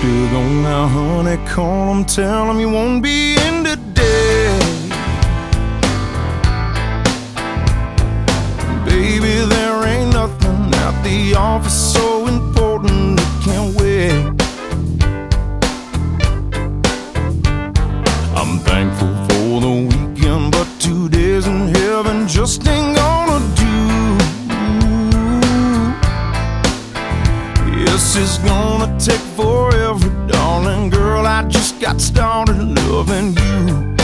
you go now, honey, call him, tell him you won't be in today. Baby, there ain't nothing at the office so important it can't wait. I'm thankful for the weekend, but 2 days in heaven just ain't gonna do. Yes, it's gonna take forever, darling girl, I just got started loving you.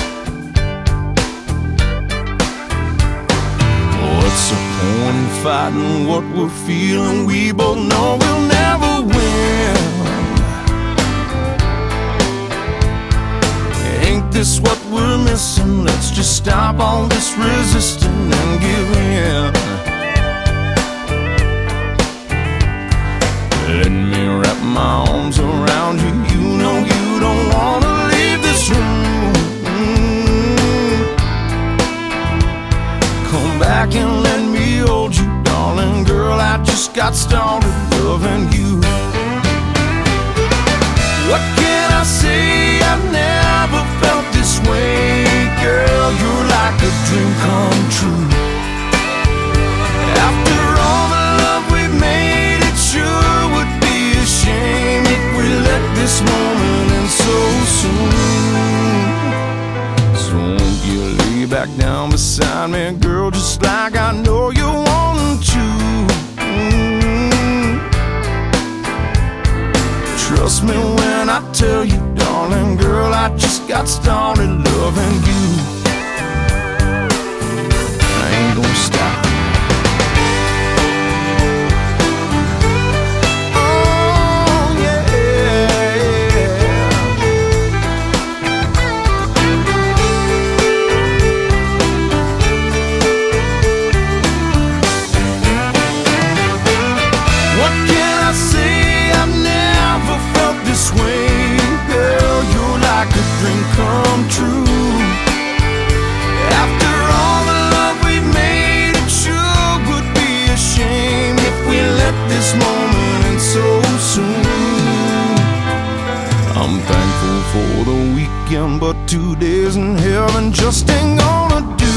What's the point in fighting what we're feeling? We both know we'll never win. Ain't this what we're missing? Let's just stop all this resisting and give in. Let me wrap my arms around you. You know you don't wanna leave this room. Come back and let me hold you, darling girl, I just got started loving you. What can I say? I've never felt this way, girl, you're like a dream come true. After all the love we've made, it sure would be a shame if we let this moment end so soon. So won't you lay back down beside me, girl, just like I know you want to. Trust me when I tell you, darling girl, I just got started loving you. I ain't gonna stop. Come true. After all the love we've made, it sure would be a shame if we let this moment end so soon. I'm thankful for the weekend, but 2 days in heaven just ain't gonna do.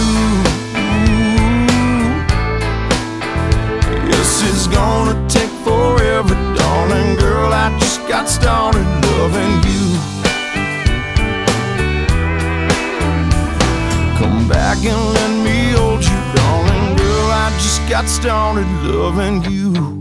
Yes, it's gonna take forever, darling girl, I just got started loving you. Come back and let me hold you, darling girl, I just got started loving you.